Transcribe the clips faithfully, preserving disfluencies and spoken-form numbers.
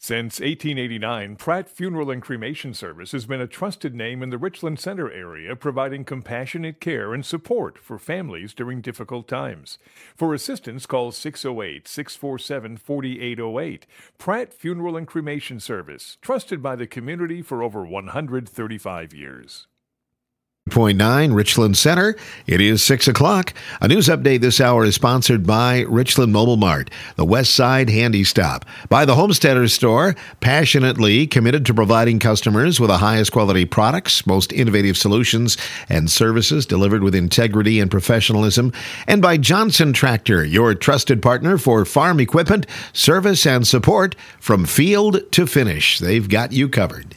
Since eighteen eighty-nine, Pratt Funeral and Cremation Service has been a trusted name in the Richland Center area, providing compassionate care and support for families during difficult times. For assistance, call six oh eight, six four seven, four eight oh eight. Pratt Funeral and Cremation Service, trusted by the community for over one hundred thirty-five years. Point nine Richland Center. It is six o'clock. A news update this hour is sponsored by Richland Mobile Mart, the West Side Handy Stop, by the Homesteaders Store, passionately committed to providing customers with the highest quality products, most innovative solutions, and services delivered with integrity and professionalism, and by Johnson Tractor, your trusted partner for farm equipment, service, and support from field to finish. They've got you covered.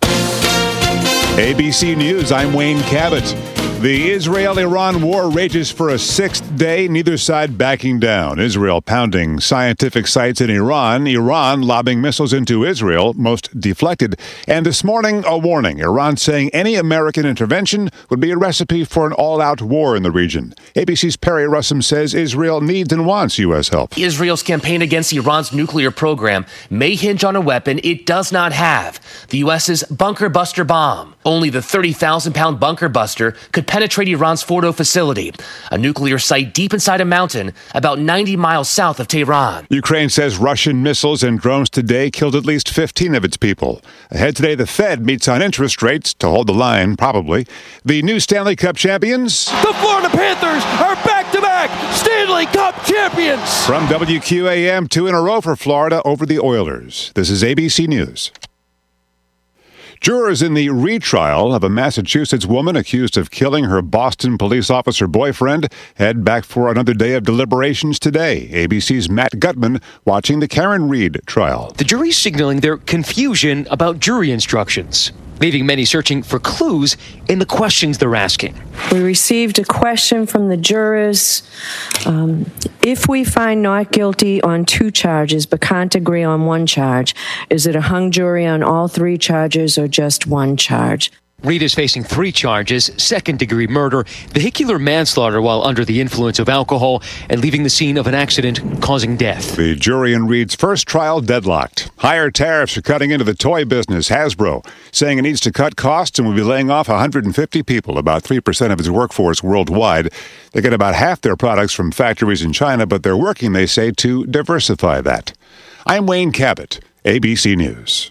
A B C News, I'm Wayne Cabot. The Israel-Iran war rages for a sixth day, neither side backing down. Israel pounding scientific sites in Iran, Iran lobbing missiles into Israel, most deflected. And this morning, a warning. Iran saying any American intervention would be a recipe for an all-out war in the region. A B C's Perry Russum says Israel needs and wants U S help. Israel's campaign against Iran's nuclear program may hinge on a weapon it does not have, the U S's bunker buster bomb. Only the thirty thousand pound bunker buster could penetrate Iran's Fordo facility, a nuclear site deep inside a mountain about ninety miles south of Tehran. Ukraine says Russian missiles and drones today killed at least fifteen of its people. Ahead today, the Fed meets on interest rates to hold the line, probably. The new Stanley Cup champions. The Florida Panthers are back-to-back Stanley Cup champions. From W Q A M, two in a row for Florida over the Oilers. This is A B C News. Jurors in the retrial of a Massachusetts woman accused of killing her Boston police officer boyfriend head back for another day of deliberations today. A B C's Matt Gutman watching the Karen Reed trial. The jury's signaling their confusion about jury instructions, leaving many searching for clues in the questions they're asking. We received a question from the jurors. Um, if we find not guilty on two charges but can't agree on one charge, is it a hung jury on all three charges or just one charge? Reed is facing three charges: second-degree murder, vehicular manslaughter while under the influence of alcohol, and leaving the scene of an accident causing death. The jury in Reed's first trial deadlocked. Higher tariffs are cutting into the toy business. Hasbro saying it needs to cut costs and will be laying off one hundred fifty people, about three percent of its workforce worldwide. They get about half their products from factories in China, but they're working, they say, to diversify that. I'm Wayne Cabot, A B C News.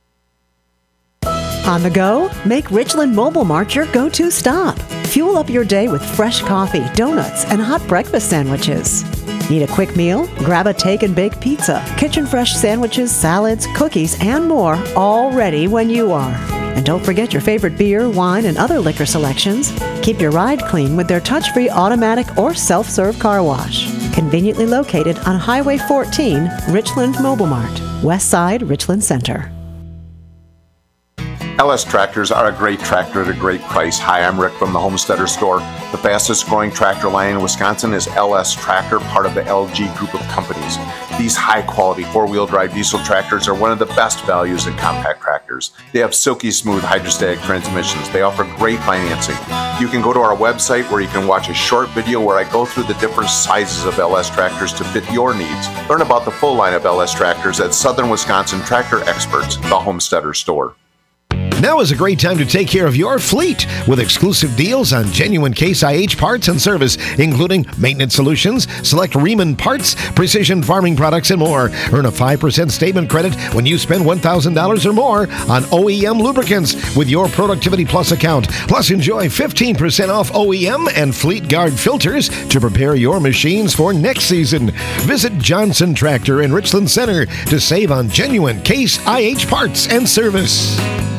On the go? Make Richland Mobile Mart your go-to stop. Fuel up your day with fresh coffee, donuts, and hot breakfast sandwiches. Need a quick meal? Grab a take and bake pizza, kitchen fresh sandwiches, salads, cookies, and more, all ready when you are. And don't forget your favorite beer, wine, and other liquor selections. Keep your ride clean with their touch-free automatic or self-serve car wash. Conveniently located on Highway fourteen, Richland Mobile Mart, West Side, Richland Center. L S Tractors are a great tractor at a great price. Hi, I'm Rick from the Homesteader Store. The fastest growing tractor line in Wisconsin is L S Tractor, part of the L G group of companies. These high-quality four-wheel drive diesel tractors are one of the best values in compact tractors. They have silky smooth hydrostatic transmissions. They offer great financing. You can go to our website where you can watch a short video where I go through the different sizes of L S Tractors to fit your needs. Learn about the full line of L S Tractors at Southern Wisconsin Tractor Experts, the Homesteader Store. Now is a great time to take care of your fleet with exclusive deals on genuine Case I H parts and service, including maintenance solutions, select Riemann parts, precision farming products, and more. Earn a five percent statement credit when you spend one thousand dollars or more on O E M lubricants with your Productivity Plus account. Plus, enjoy fifteen percent off O E M and Fleet Guard filters to prepare your machines for next season. Visit Johnson Tractor in Richland Center to save on genuine Case I H parts and service.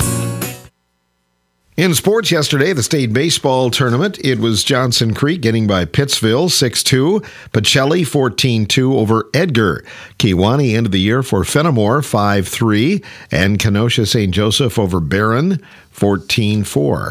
In sports yesterday, the state baseball tournament, it was Johnson Creek getting by Pittsville six two, Pacelli fourteen two over Edgar. Kewanee ended the year for Fenimore five three, and Kenosha Saint Joseph over Barron fourteen four.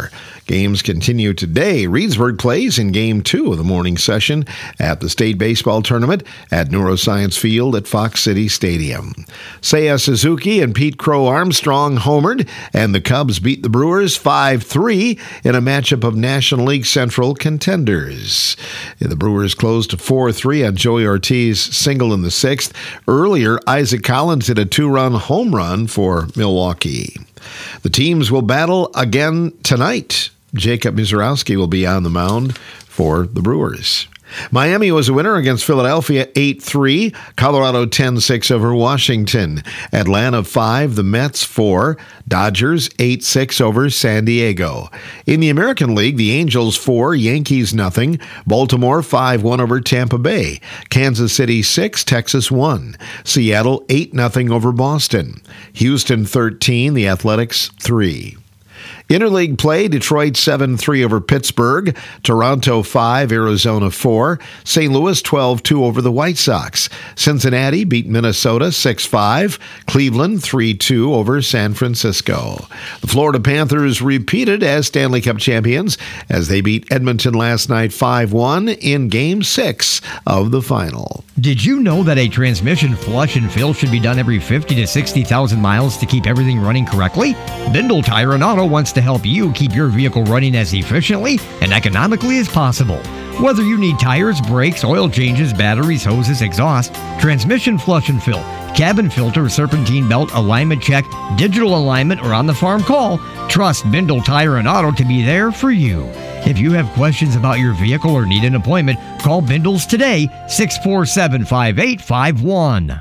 Games continue today. Reedsburg plays in Game two of the morning session at the State Baseball Tournament at Neuroscience Field at Fox City Stadium. Seiya Suzuki and Pete Crow Armstrong homered, and the Cubs beat the Brewers five three in a matchup of National League Central contenders. The Brewers closed to four three on Joey Ortiz single in the sixth. Earlier, Isaac Collins hit a two-run home run for Milwaukee. The teams will battle again tonight. Jacob Mizorowski will be on the mound for the Brewers. Miami was a winner against Philadelphia eight three. Colorado ten six over Washington. Atlanta five, the Mets four. Dodgers eight six over San Diego. In the American League, the Angels four, Yankees nothing. Baltimore five one over Tampa Bay. Kansas City six, Texas one. Seattle eight nothing over Boston. Houston thirteen, the Athletics three. Interleague play, Detroit seven three over Pittsburgh, Toronto five, Arizona four, Saint Louis twelve two over the White Sox. Cincinnati beat Minnesota six five, Cleveland three two over San Francisco. The Florida Panthers repeated as Stanley Cup champions as they beat Edmonton last night five one in Game six of the final. Did you know that a transmission flush and fill should be done every fifty to sixty thousand miles to keep everything running correctly? Bindle Tire and Auto wants to help you keep your vehicle running as efficiently and economically as possible. Whether you need tires, brakes, oil changes, batteries, hoses, exhaust, transmission flush and fill, cabin filter, serpentine belt, alignment check, digital alignment, or on the farm call, trust Bindle Tire and Auto to be there for you. If you have questions about your vehicle or need an appointment, call Bindles today, six four seven, five eight five one.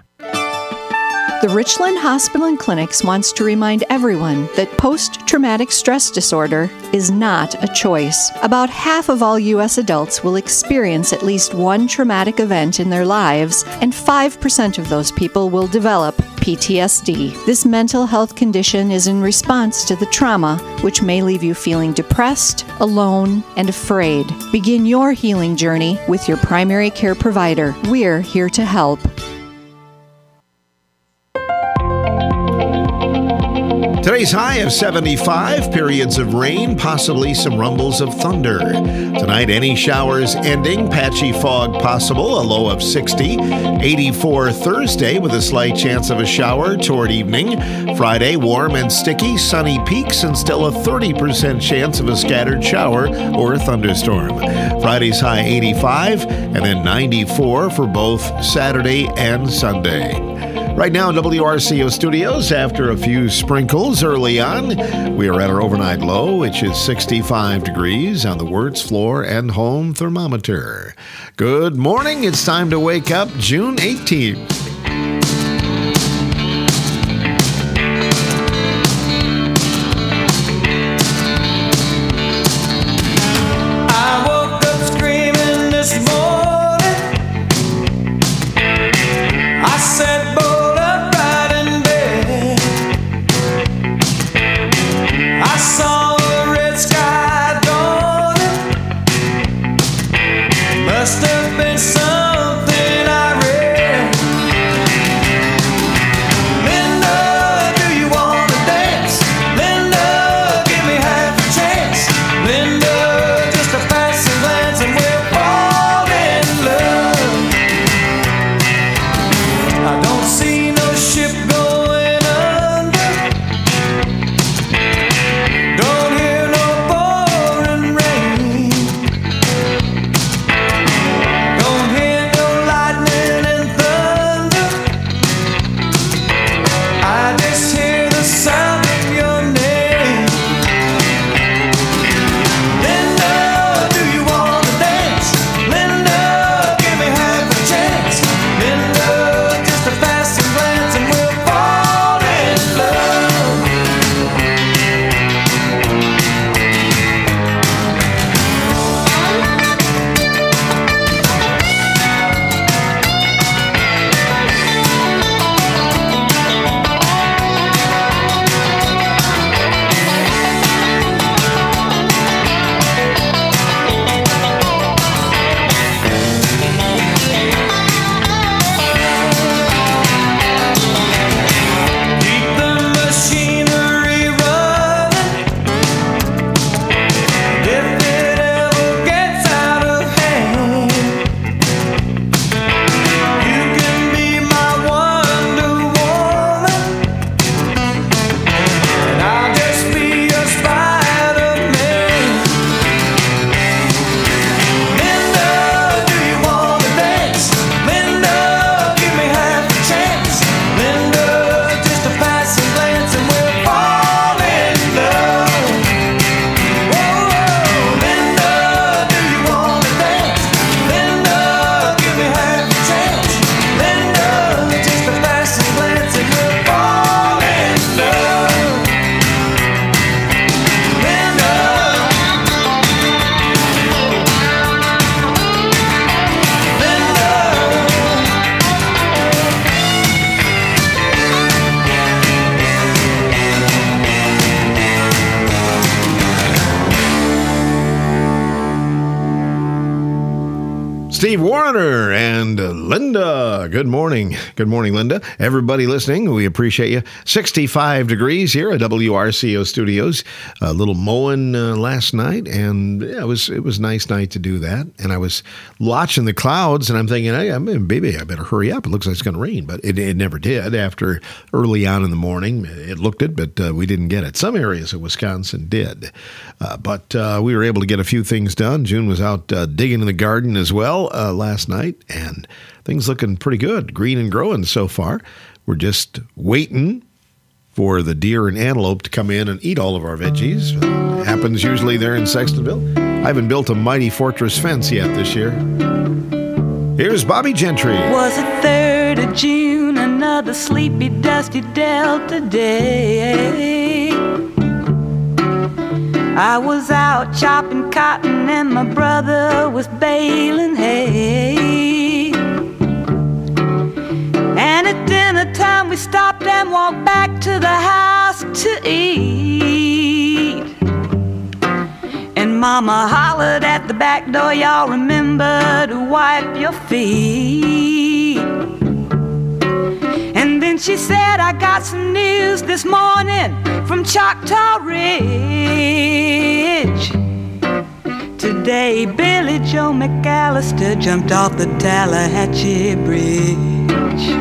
The Richland Hospital and Clinics wants to remind everyone that post-traumatic stress disorder is not a choice. About half of all U S adults will experience at least one traumatic event in their lives, and five percent of those people will develop P T S D. This mental health condition is in response to the trauma, which may leave you feeling depressed, alone, and afraid. Begin your healing journey with your primary care provider. We're here to help. Today's high of seventy-five, periods of rain, possibly some rumbles of thunder. Tonight, any showers ending, patchy fog possible, a low of sixty. eighty-four Thursday with a slight chance of a shower toward evening. Friday, warm and sticky, sunny peaks, and still a thirty percent chance of a scattered shower or thunderstorm. Friday's high eighty-five, and then ninety-four for both Saturday and Sunday. Right now in W R C O studios, after a few sprinkles early on, we are at our overnight low, which is sixty-five degrees on the Wirtz floor and home thermometer. Good morning. It's time to wake up June eighteenth. I woke up screaming this morning. I said, must have been something I read. Steve Warner and Linda. Good morning. Good morning, Linda. Everybody listening, we appreciate you. sixty-five degrees here at W R C O Studios. A little mowing uh, last night, and yeah, it was it was a nice night to do that. And I was watching the clouds, and I'm thinking, hey, I mean, baby, I better hurry up. It looks like it's going to rain, but it, it never did. After early on in the morning, it looked it, but uh, we didn't get it. Some areas of Wisconsin did, uh, but uh, we were able to get a few things done. June was out uh, digging in the garden as well uh, last night, and things looking pretty good, green and growing so far. We're just waiting for the deer and antelope to come in and eat all of our veggies. It happens usually there in Sextonville. I haven't built a mighty fortress fence yet this year. Here's Bobby Gentry. Was it third of June, another sleepy, dusty Delta day. I was out chopping cotton and my brother was baling hay. And at dinner time we stopped and walked back to the house to eat. And Mama hollered at the back door, y'all remember to wipe your feet. And then she said, I got some news this morning from Choctaw Ridge. Today Billy Joe McAllister jumped off the Tallahatchie Bridge.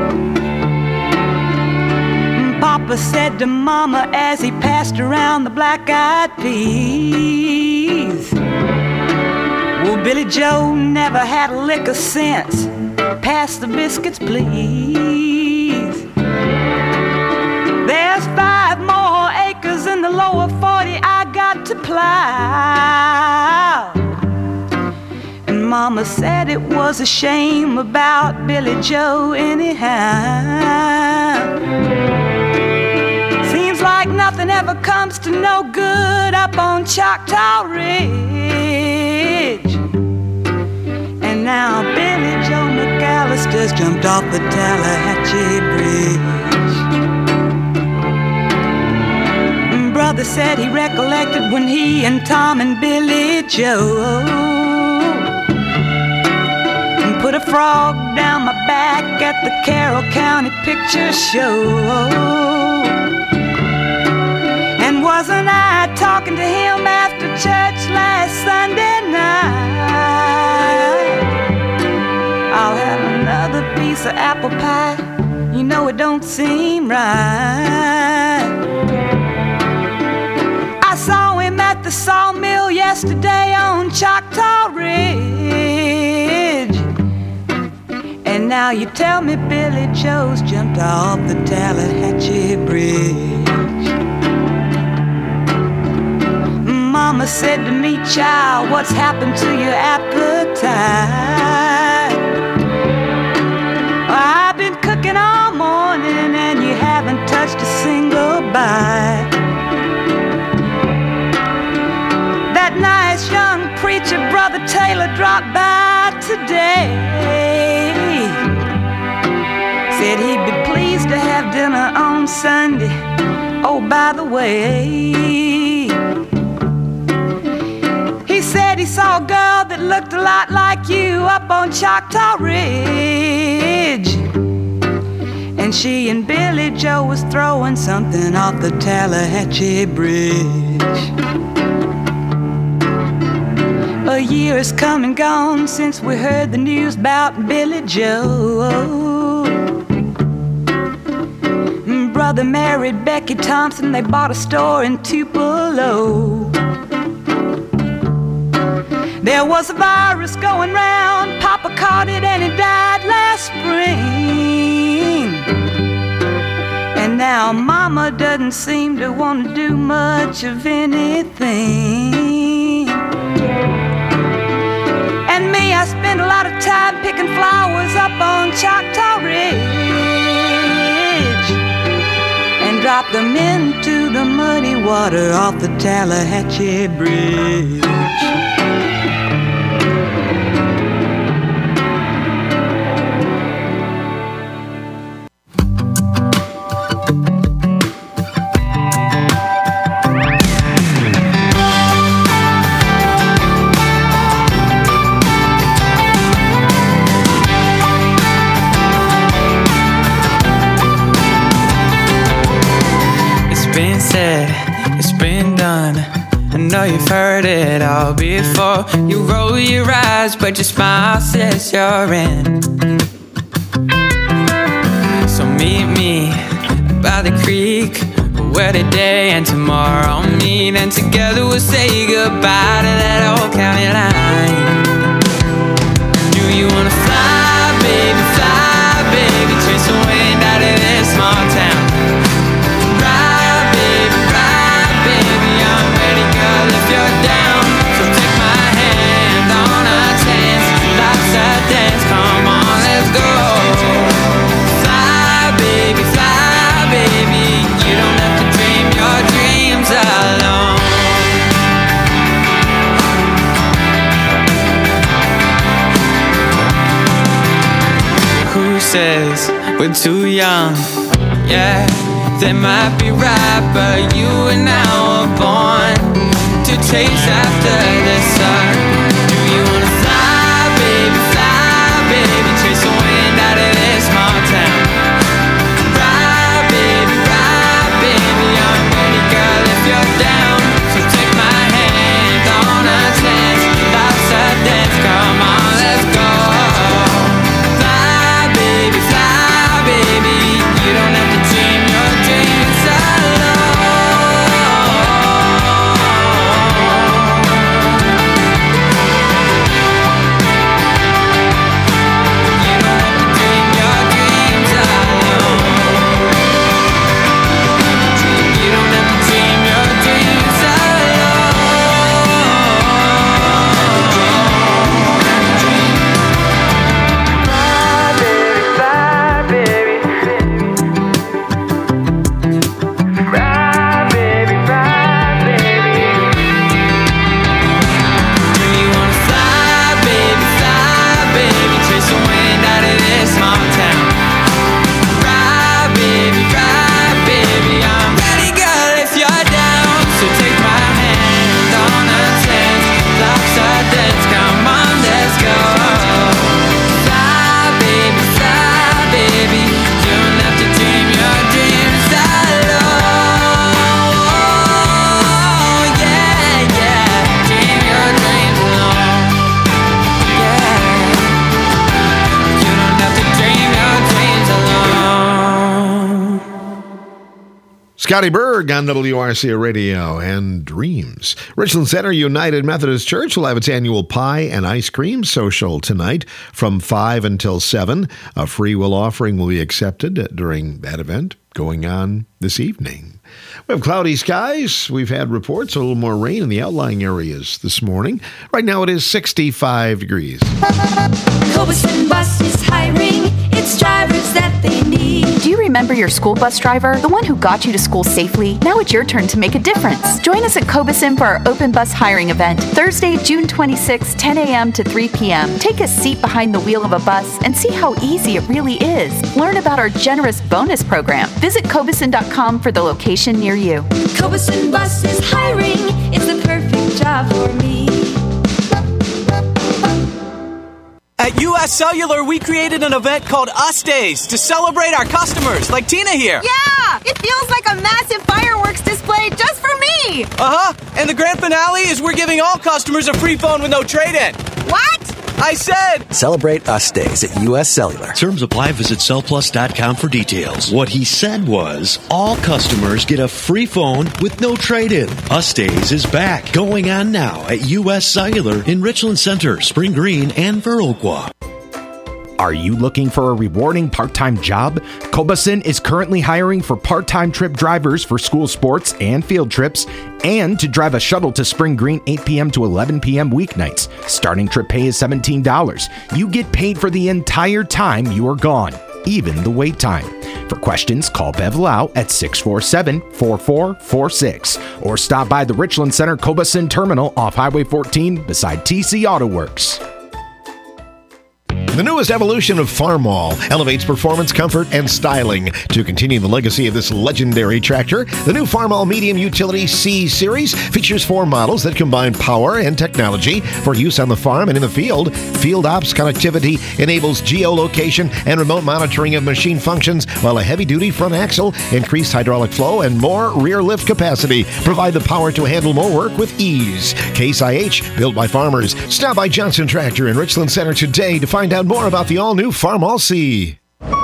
Papa said to Mama as he passed around the black-eyed peas, well, Billy Joe never had a lick of sense. Pass the biscuits, please. There's five more acres in the lower forty I got to plow. And Mama said it was a shame about Billy Joe anyhow. Seems like nothing ever comes to no good up on Choctaw Ridge. And now Billy Joe McAllister's jumped off the Tallahatchie Bridge. Brother said he recollected when he and Tom and Billy Joe put a frog down my back at the Carroll County Picture Show. And wasn't I talking to him after church last Sunday night? I'll have another piece of apple pie. You know it don't seem right. I saw him at the sawmill yesterday on Choctaw Ridge. And now you tell me Billy Joe's jumped off the Tallahatchie Bridge. Mama said to me, child, what's happened to your appetite? I've been cooking all morning and you haven't touched a single bite. That nice young preacher, Brother Taylor, dropped by today. Said he'd be pleased to have dinner on Sunday. Oh, by the way, he said he saw a girl that looked a lot like you up on Choctaw Ridge. And she and Billy Joe was throwing something off the Tallahatchie Bridge. A year has come and gone since we heard the news about Billy Joe. Brother married Becky Thompson, they bought a store in Tupelo. There was a virus going round, Papa caught it and he died last spring. And now Mama doesn't seem to want to do much of anything. And me, I spend a lot of time picking flowers up on Choctaw Ridge and drop them into the muddy water off the Tallahatchie Bridge. been said, it's been done. I know you've heard it all before. You roll your eyes, but your smile says you're in. So meet me by the creek, where today and tomorrow meet, and together we'll say goodbye to that old county line. Do you wanna fly, baby, fly, baby, chase the wind out of this small town? Ride, baby, ride, baby, I'm ready, girl, if you're down. So take my hand on a chance, life's a dance, come on, let's go. Fly, baby, fly, baby, you don't have to dream your dreams alone. Who says we're too young? Yeah, they might be right, but you and I were born to chase after the sun. Do you wanna fly, baby, fly, baby, chase the wind out of this small town? Ride, baby, ride, baby, I'm ready, girl, if you're down. So take my hand on a chance, life's a dance, come on, let's go. Fly, baby, fly, baby, you don't have to dream your dreams Scotty Berg on W R C A Radio and Dreams. Richland Center United Methodist Church will have its annual pie and ice cream social tonight from five until seven. A free will offering will be accepted during that event going on this evening. We have cloudy skies. We've had reports of a little more rain in the outlying areas this morning. Right now it is sixty-five degrees. Cobeson Bus is hiring its drivers that they need. Do you remember your school bus driver, the one who got you to school safely? Now it's your turn to make a difference. Join us at Cobeson for our open bus hiring event, Thursday, June twenty-sixth, ten a.m. to three p.m. Take a seat behind the wheel of a bus and see how easy it really is. Learn about our generous bonus program. Visit Cobeson dot com for the location near you. Cobeson Bus is hiring. It's the perfect job for me. At U S Cellular, we created an event called Us Days to celebrate our customers, like Tina here. Yeah! It feels like a massive fireworks display just for me! Uh-huh. And the grand finale is we're giving all customers a free phone with no trade-in. What? I said! Celebrate Us Days at U S Cellular. Terms apply. Visit cell plus dot com for details. What he said was, all customers get a free phone with no trade-in. Us Days is back. Going on now at U S Cellular in Richland Center, Spring Green, and Viroqua. Are you looking for a rewarding part-time job? Cobeson is currently hiring for part-time trip drivers for school sports and field trips, and to drive a shuttle to Spring Green eight p.m. to eleven p.m. weeknights. Starting trip pay is seventeen dollars. You get paid for the entire time you are gone, even the wait time. For questions, call Bev Lau at six four seven, four four four six or stop by the Richland Center Cobeson Terminal off Highway fourteen beside T C Auto Works. The newest evolution of Farmall elevates performance, comfort, and styling. To continue the legacy of this legendary tractor, the new Farmall Medium Utility C Series features four models that combine power and technology for use on the farm and in the field. Field Ops connectivity enables geolocation and remote monitoring of machine functions, while a heavy-duty front axle, increased hydraulic flow, and more rear lift capacity provide the power to handle more work with ease. Case I H, built by farmers. Stop by Johnson Tractor in Richland Center today to find out more about the all-new Farmall C.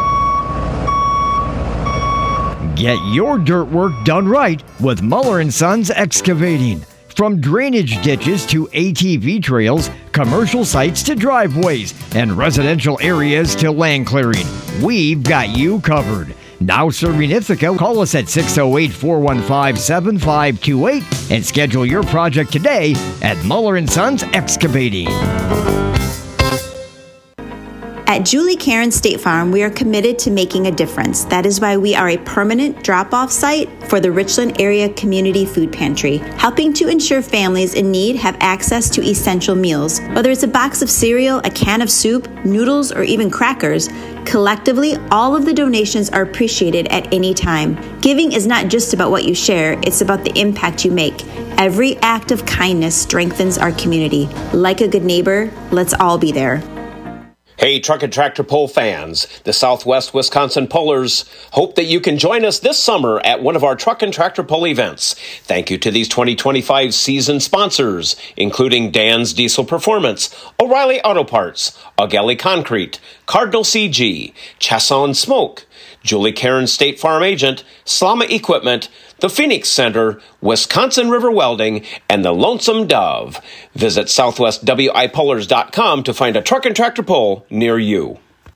Get your dirt work done right with Muller and Sons Excavating. From drainage ditches to A T V trails, commercial sites to driveways, and residential areas to land clearing, we've got you covered. Now serving Ithaca, call us at six oh eight, four one five, seven five two eight and schedule your project today at Muller and Sons Excavating. At Julie Karen State Farm, we are committed to making a difference. That is why we are a permanent drop-off site for the Richland Area Community Food Pantry, helping to ensure families in need have access to essential meals. Whether it's a box of cereal, a can of soup, noodles, or even crackers, collectively, all of the donations are appreciated at any time. Giving is not just about what you share, it's about the impact you make. Every act of kindness strengthens our community. Like a good neighbor, let's all be there. Hey, Truck and Tractor Pull fans, the Southwest Wisconsin Pullers hope that you can join us this summer at one of our Truck and Tractor Pull events. Thank you to these twenty twenty-five season sponsors, including Dan's Diesel Performance, O'Reilly Auto Parts, Augelli Concrete, Cardinal C G, Chasson Smoke, Julie Karen State Farm Agent, Slama Equipment, the Phoenix Center, Wisconsin River Welding, and the Lonesome Dove. Visit southwest w i pullers dot com to find a truck and tractor pull near you.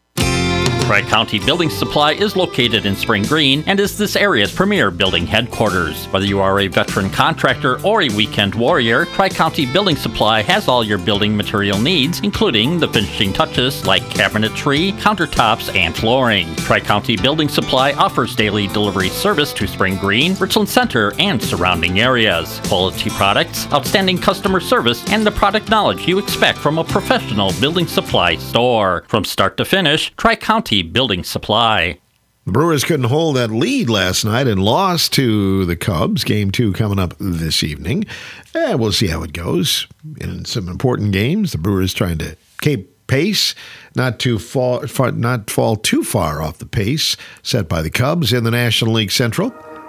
Tri-County Building Supply is located in Spring Green and is this area's premier building headquarters. Whether you are a veteran contractor or a weekend warrior, Tri-County Building Supply has all your building material needs, including the finishing touches like cabinetry, countertops, and flooring. Tri-County Building Supply offers daily delivery service to Spring Green, Richland Center, and surrounding areas. Quality products, outstanding customer service, and the product knowledge you expect from a professional building supply store. From start to finish, Tri-County Building Supply. The Brewers couldn't hold that lead last night and lost to the Cubs. Game two coming up this evening. Eh, we'll see how it goes. In some important games, the Brewers trying to keep pace, not to fall, not fall too far off the pace set by the Cubs in the National League Central.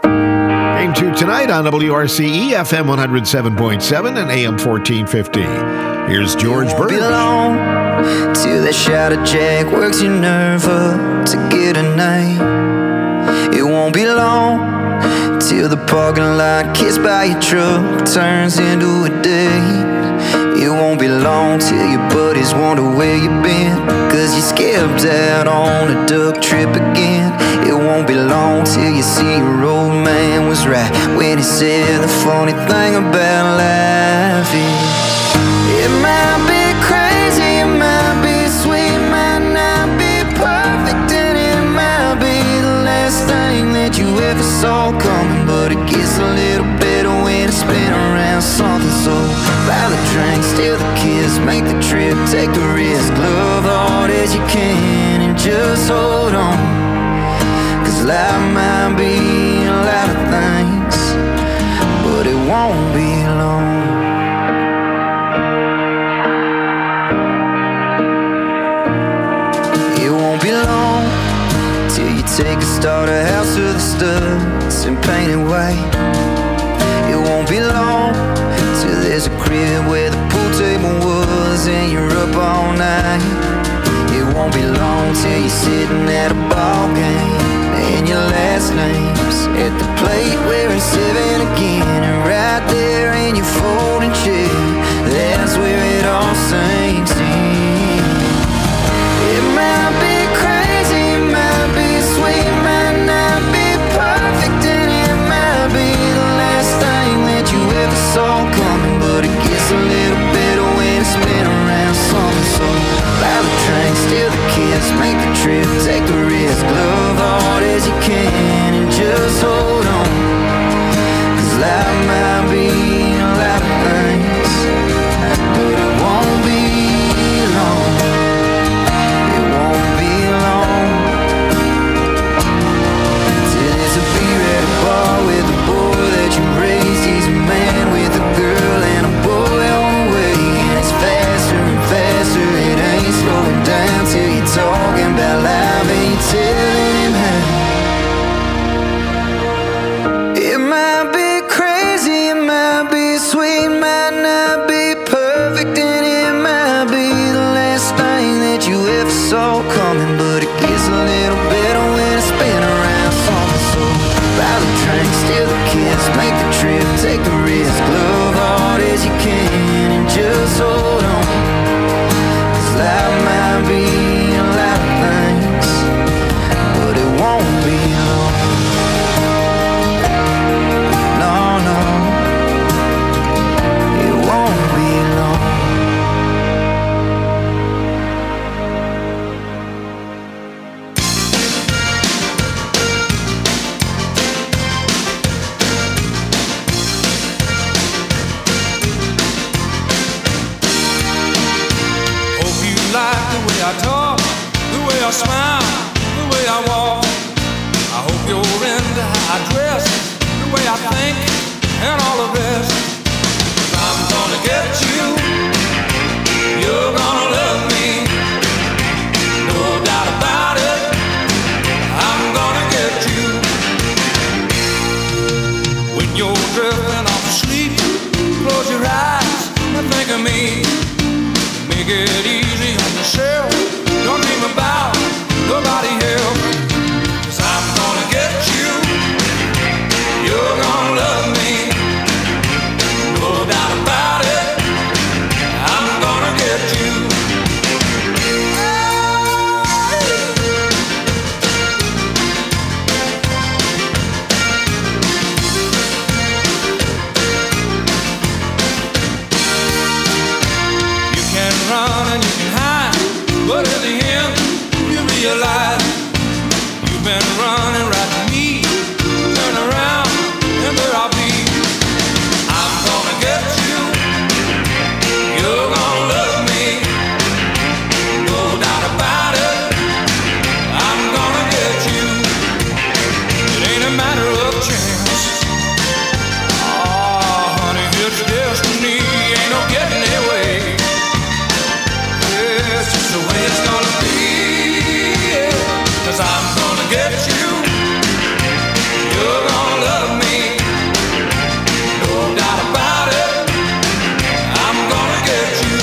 Game two tonight on W R C E, F M one oh seven point seven and A M fourteen fifty. Here's George Burns. Till that shadow jack works your nerve up to get a night. It won't be long till the parking lot kissed by your truck turns into a date. It won't be long till your buddies wonder where you been, cause you skipped out on a duck trip again. It won't be long till you see your old man was right when he said the funny thing about life is it might be crazy, it might be sweet, might not be perfect, and it might be the last thing that you ever saw coming, but it gets a little better when it's been around something. So buy the drink, steal the kiss, make the trip, take the risk, love hard as you can and just hold on, cause life might be a lot of things, but it won't be long. Be long till you take a starter house to the studs and paint it white. It won't be long till there's a crib where the pool table was and you're up all night. It won't be long till you're sitting at a ball game and your last name's at the plate where it's seven again, and right there in your folding chair, that's where it all sinks in. It might be crazy, it might be sweet, might not be perfect, and it might be the last thing that you ever saw coming, but it gets a little better when it's been around something. So buy the train, steal the kiss, make the trip, take the risk, love hard as you can and just hold on, cause life might be a lot of things, but it won't be long. drink, steal the kiss, make the trip, take the risk, love hard as you can, and just hold on. 'Cause life might be a lot of things, but it won't be long. No, no, it won't be long. I talk, the way I smile, the way I walk. I hope you're into how I dress, the way I think, and all the rest. 'Cause I'm gonna get you, you're gonna love me, no doubt about it. I'm gonna get you. When you're drifting off to sleep, close your eyes and think of me. Make it easy on yourself. Don't dream about nobody else. 'Cause I'm gonna get you. You're gonna love me, no doubt about it. I'm gonna get you. You can run and you can hide, but in the end, you realize you've been running right to me. Turn around and there I'll be. I'm gonna get you. You're gonna love me, no doubt about it. I'm gonna get you. It ain't a matter of chance. Oh, honey, it's destiny. Ain't no getting away. It's just the way it's gonna be. 'Cause I'm gonna get you. You're gonna love me, no doubt about it. I'm gonna get you.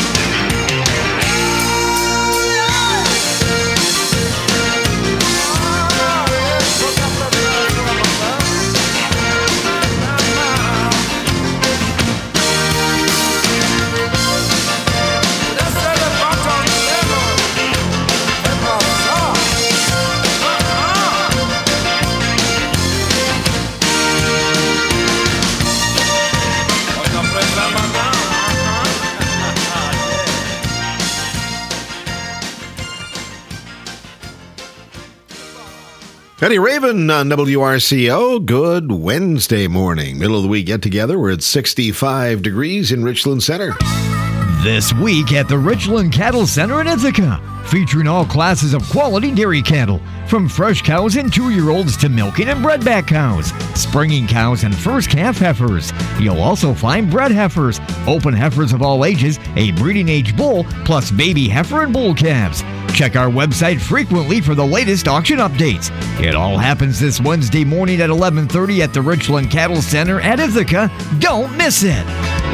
Eddie Raven on W R C O. Good Wednesday morning. Middle of the week get together. We're at sixty-five degrees in Richland Center. This week at the Richland Cattle Center in Ithaca, featuring all classes of quality dairy cattle, from fresh cows and two-year-olds to milking and bredback cows, springing cows and first calf heifers. You'll also find bred heifers, open heifers of all ages, a breeding age bull, plus baby heifer and bull calves. Check our website frequently for the latest auction updates. It all happens this Wednesday morning at eleven thirty at the Richland Cattle Center at Ithaca. Don't miss it.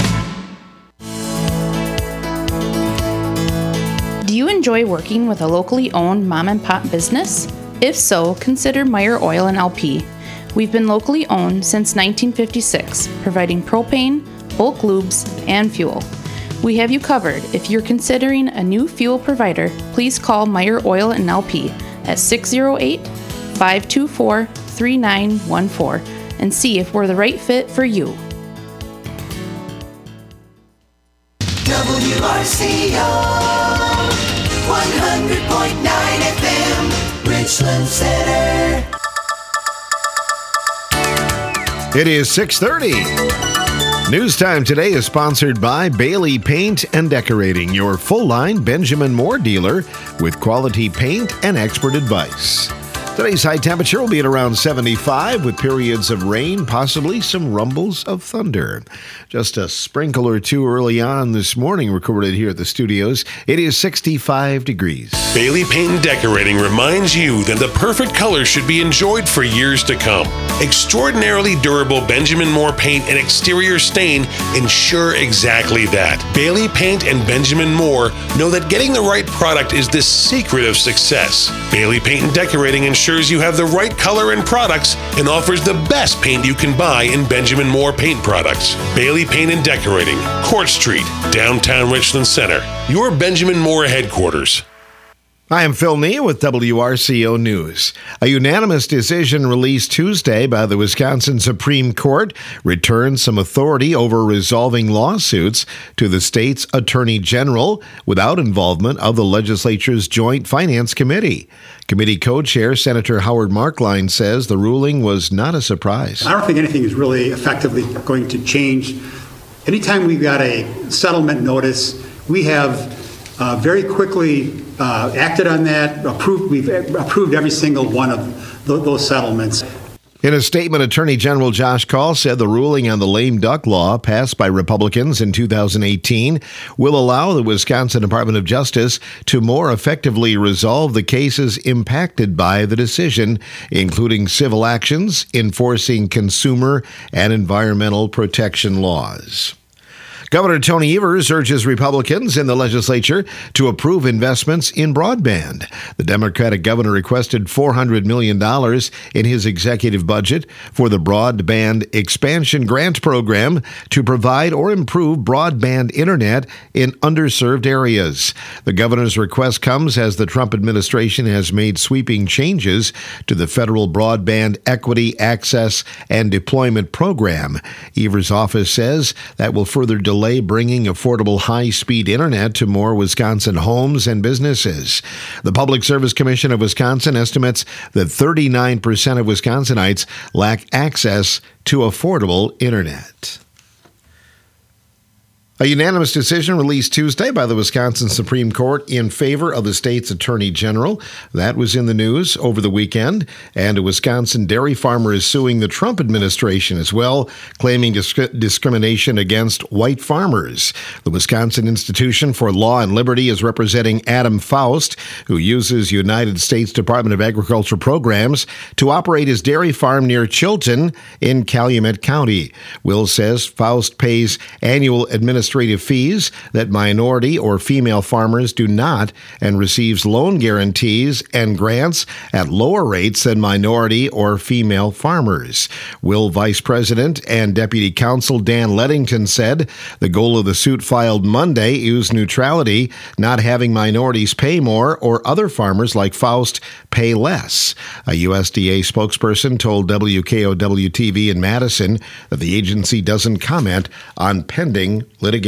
Do you enjoy working with a locally owned mom and pop business? If so, consider Meyer Oil and L P. We've been locally owned since nineteen fifty-six, providing propane, bulk lubes, and fuel. We have you covered. If you're considering a new fuel provider, please call Meyer Oil and L P at six oh eight, five two four, three nine one four and see if we're the right fit for you. W R C O one hundred point nine F M, Richland Center. It is six thirty. News Time today is sponsored by Bailey Paint and Decorating, your full-line Benjamin Moore dealer with quality paint and expert advice. Today's high temperature will be at around seventy-five with periods of rain, possibly some rumbles of thunder. Just a sprinkle or two early on this morning recorded here at the studios. It is sixty-five degrees. Bailey Paint and Decorating reminds you that the perfect color should be enjoyed for years to come. Extraordinarily durable Benjamin Moore paint and exterior stain ensure exactly that. Bailey Paint and Benjamin Moore know that getting the right product is the secret of success. Bailey Paint and Decorating ensures you have the right color and products and offers the best paint you can buy in Benjamin Moore paint products. Bailey Paint and Decorating, Court Street, downtown Richland Center. Your Benjamin Moore headquarters. I am Phil Nee with W R C O News. A unanimous decision released Tuesday by the Wisconsin Supreme Court returns some authority over resolving lawsuits to the state's Attorney General without involvement of the legislature's Joint Finance Committee. Committee co-chair Senator Howard Markline says the ruling was not a surprise. I don't think anything is really effectively going to change. Anytime we've got a settlement notice, we have uh, very quickly Uh, acted on that, approved, we've approved every single one of th- those settlements. In a statement, Attorney General Josh Kaul said the ruling on the lame duck law passed by Republicans in two thousand eighteen will allow the Wisconsin Department of Justice to more effectively resolve the cases impacted by the decision, including civil actions, enforcing consumer and environmental protection laws. Governor Tony Evers urges Republicans in the legislature to approve investments in broadband. The Democratic governor requested four hundred million dollars in his executive budget for the Broadband Expansion Grant Program to provide or improve broadband internet in underserved areas. The governor's request comes as the Trump administration has made sweeping changes to the federal Broadband Equity, Access, and Deployment Program. Evers' office says that will further delay delay bringing affordable high-speed internet to more Wisconsin homes and businesses. The Public Service Commission of Wisconsin estimates that thirty-nine percent of Wisconsinites lack access to affordable internet. A unanimous decision released Tuesday by the Wisconsin Supreme Court in favor of the state's Attorney General. That was in the news over the weekend. And a Wisconsin dairy farmer is suing the Trump administration as well, claiming disc- discrimination against white farmers. The Wisconsin Institution for Law and Liberty is representing Adam Faust, who uses United States Department of Agriculture programs to operate his dairy farm near Chilton in Calumet County. Will says Faust pays annual administration administrative fees that minority or female farmers do not and receives loan guarantees and grants at lower rates than minority or female farmers. Will Vice President and Deputy Counsel Dan Leddington said the goal of the suit filed Monday is neutrality, not having minorities pay more or other farmers like Faust pay less. A U S D A spokesperson told W K O W T V in Madison that the agency doesn't comment on pending litigation.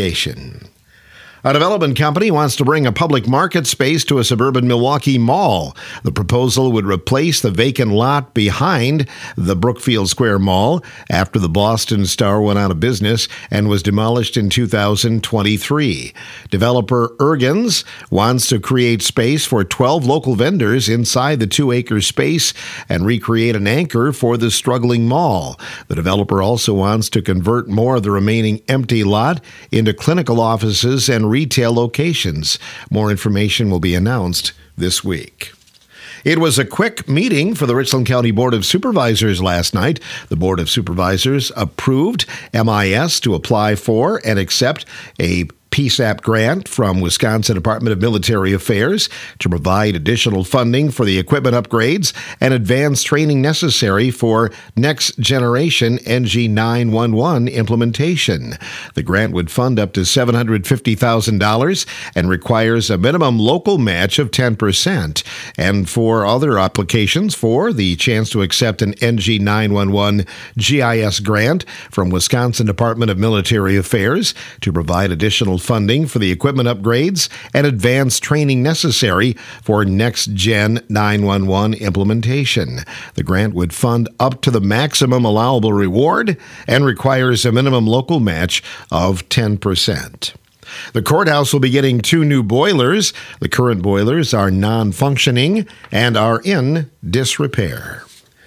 A development company wants to bring a public market space to a suburban Milwaukee mall. The proposal would replace the vacant lot behind the Brookfield Square Mall after the Boston Star went out of business and was demolished in two thousand twenty-three. Developer Ergens wants to create space for twelve local vendors inside the two-acre space and recreate an anchor for the struggling mall. The developer also wants to convert more of the remaining empty lot into clinical offices and retail locations. More information will be announced this week. It was a quick meeting for the Richland County Board of Supervisors last night. The Board of Supervisors approved M I S to apply for and accept a P S A P grant from Wisconsin Department of Military Affairs to provide additional funding for the equipment upgrades and advanced training necessary for next generation N G nine one one implementation. The grant would fund up to seven hundred fifty thousand dollars and requires a minimum local match of ten percent. And for other applications for the chance to accept an N G nine one one G I S grant from Wisconsin Department of Military Affairs to provide additional funding for the equipment upgrades and advanced training necessary for next-gen nine one one implementation. The grant would fund up to the maximum allowable reward and requires a minimum local match of ten percent. The courthouse will be getting two new boilers. The current boilers are non-functioning and are in disrepair.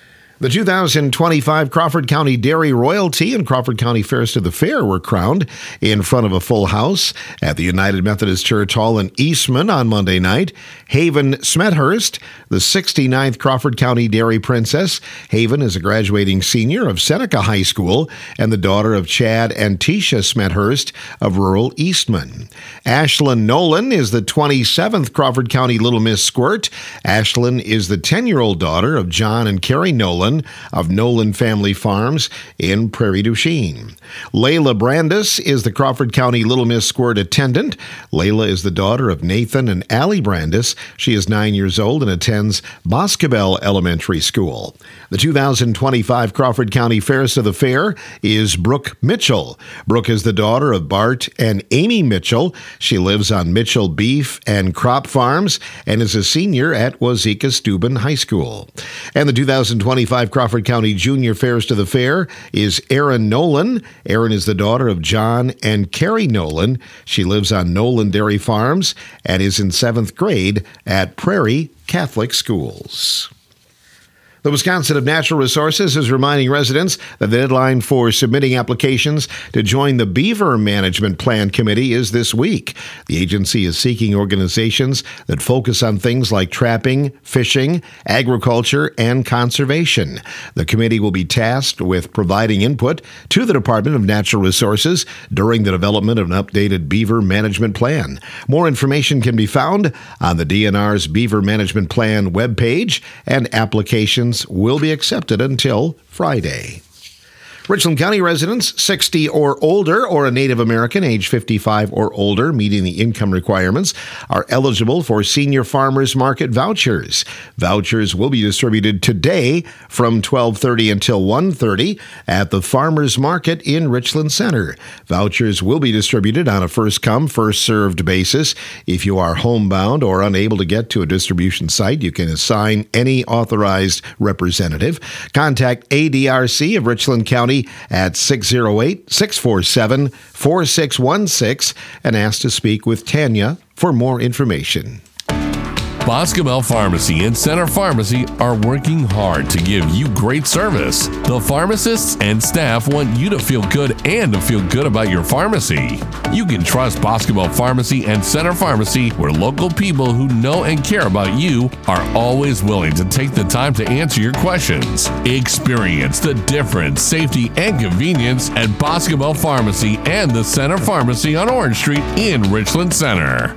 The two thousand twenty-five Crawford County Dairy Royalty and Crawford County Fairest of the Fair were crowned in front of a full house at the United Methodist Church Hall in Eastman on Monday night. Haven Smethurst, the sixty-ninth Crawford County Dairy Princess. Haven is a graduating senior of Seneca High School and the daughter of Chad and Tisha Smethurst of rural Eastman. Ashlyn Nolan is the twenty-seventh Crawford County Little Miss Squirt. Ashlyn is the ten-year-old daughter of John and Carrie Nolan of Nolan Family Farms in Prairie du Chien. Layla Brandis is the Crawford County Little Miss Squirt attendant. Layla is the daughter of Nathan and Allie Brandis. She is nine years old and attends Boscobel Elementary School. The two thousand twenty-five Crawford County Fairest of the Fair is Brooke Mitchell. Brooke is the daughter of Bart and Amy Mitchell. She lives on Mitchell Beef and Crop Farms and is a senior at Wazeeka Steuben High School. And the two thousand twenty-five Crawford County Junior Fairest of the Fair is Erin Nolan. Erin is the daughter of John and Carrie Nolan. She lives on Nolan Dairy Farms and is in seventh grade at Prairie Catholic Schools. The Wisconsin of Natural Resources is reminding residents that the deadline for submitting applications to join the Beaver Management Plan Committee is this week. The agency is seeking organizations that focus on things like trapping, fishing, agriculture, and conservation. The committee will be tasked with providing input to the Department of Natural Resources during the development of an updated Beaver Management Plan. More information can be found on the D N R's Beaver Management Plan webpage, and applications will be accepted until Friday. Richland County residents sixty or older or a Native American age fifty-five or older meeting the income requirements are eligible for senior farmers market vouchers. Vouchers will be distributed today from twelve thirty until one thirty at the Farmers Market in Richland Center. Vouchers will be distributed on a first-come, first-served basis. If you are homebound or unable to get to a distribution site, you can assign any authorized representative. Contact A D R C of Richland County at six oh eight, six four seven, four six one six and ask to speak with Tanya for more information. Boscobel Pharmacy and Center Pharmacy are working hard to give you great service. The pharmacists and staff want you to feel good and to feel good about your pharmacy. You can trust Boscobel Pharmacy and Center Pharmacy, where local people who know and care about you are always willing to take the time to answer your questions. Experience the difference, safety, and convenience at Boscobel Pharmacy and the Center Pharmacy on Orange Street in Richland Center.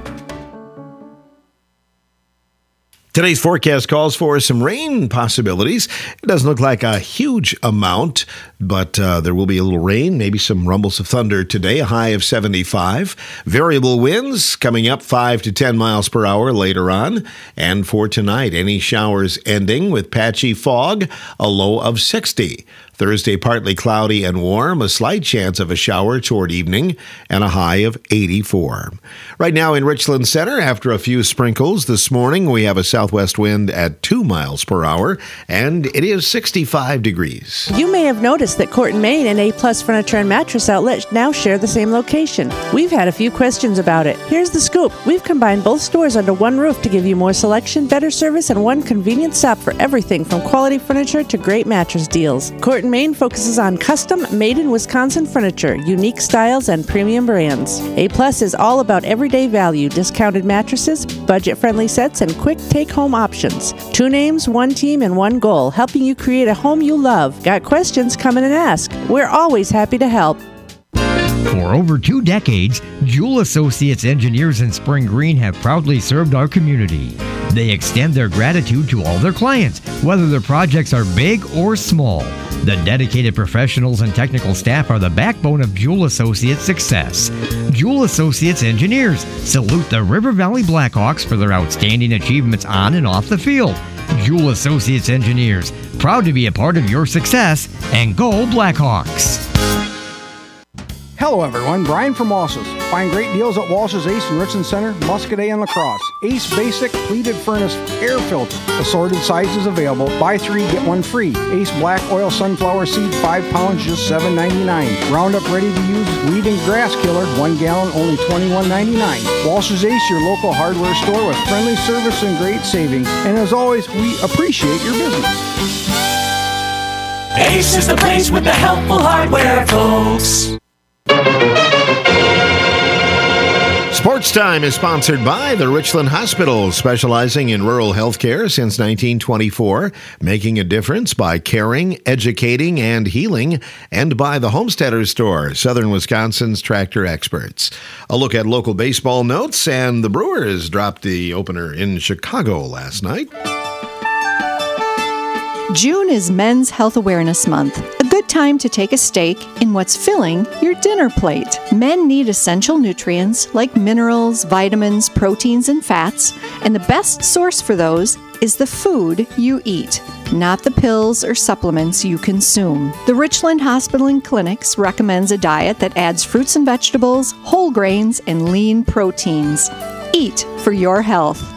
Today's forecast calls for some rain possibilities. It doesn't look like a huge amount, but uh, there will be a little rain, maybe some rumbles of thunder today, a high of seventy-five. Variable winds coming up five to ten miles per hour later on. And for tonight, any showers ending with patchy fog, a low of sixty. Thursday, partly cloudy and warm, a slight chance of a shower toward evening, and a high of eighty-four. Right now in Richland Center, after a few sprinkles this morning, we have a southwest wind at two miles per hour, and it is sixty-five degrees. You may have noticed that Court and Main and A-Plus Furniture and Mattress Outlet now share the same location. We've had a few questions about it. Here's the scoop. We've combined both stores under one roof to give you more selection, better service, and one convenient stop for everything from quality furniture to great mattress deals. Court and Main focuses on custom, made-in-Wisconsin furniture, unique styles, and premium brands. A-Plus is all about everyday value, discounted mattresses, budget-friendly sets, and quick take-home options. Two names, one team, and one goal, helping you create a home you love. Got questions? Come in and ask. We're always happy to help. For over two decades, Jewel Associates engineers in Spring Green have proudly served our community. They extend their gratitude to all their clients, whether their projects are big or small. The dedicated professionals and technical staff are the backbone of Jewel Associates' success. Jewel Associates engineers salute the River Valley Blackhawks for their outstanding achievements on and off the field. Jewel Associates engineers, proud to be a part of your success, and go Blackhawks! Hello everyone, Brian from Walsh's. Find great deals at Walsh's Ace in Richland Center, Muscadet, and La Crosse. Ace Basic Pleated Furnace Air Filter. Assorted sizes available. Buy three, get one free. Ace Black Oil Sunflower Seed, five pounds, just seven ninety-nine. Roundup Ready to Use Weed and Grass Killer, one gallon, only twenty-one ninety-nine. Walsh's Ace, your local hardware store with friendly service and great savings. And as always, we appreciate your business. Ace is the place with the helpful hardware, folks. Sports Time is sponsored by the Richland Hospital, specializing in rural health care since nineteen twenty-four, making a difference by caring, educating, and healing, and by the Homesteaders Store, Southern Wisconsin's tractor experts. A look at local baseball notes, and the Brewers dropped the opener in Chicago last night. June is Men's Health Awareness Month, a good time to take a stake in what's filling your dinner plate. Men need essential nutrients like minerals, vitamins, proteins, and fats, and the best source for those is the food you eat, not the pills or supplements you consume. The Richland Hospital and Clinics recommends a diet that adds fruits and vegetables, whole grains, and lean proteins. Eat for your health.